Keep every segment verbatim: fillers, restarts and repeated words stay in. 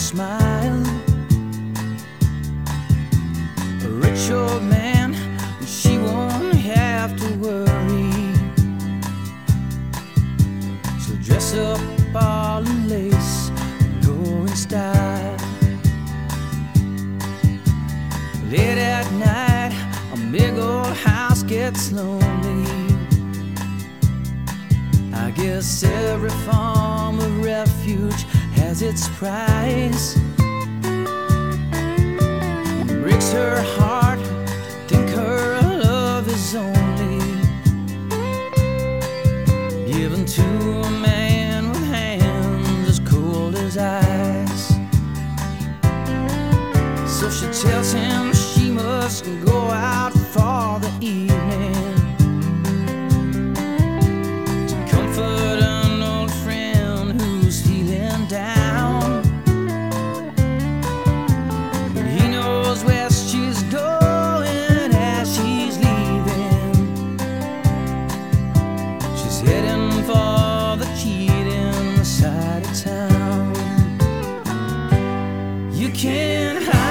smile. A rich old man, she won't have to worry. She'll dress up all in lace and go in style. Late at night, a big old house gets lonely. I guess every form of refuge has its price. It breaks her heart to think her love is only given to a man with hands as cold as ice. So she tells him she must go out for the evening to comfort an old friend who's feeling down. But he knows where she's going as she's leaving. She's heading for the cheating side of town. You can't hide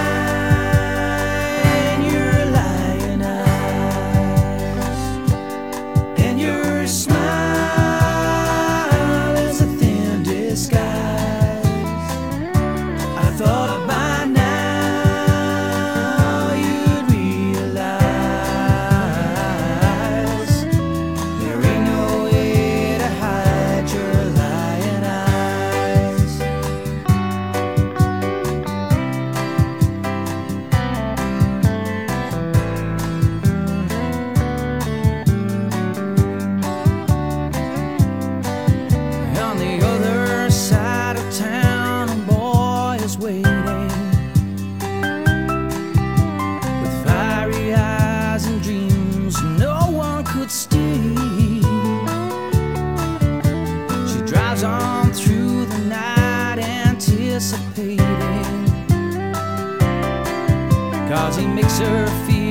on through the night anticipating, 'cause he makes her feel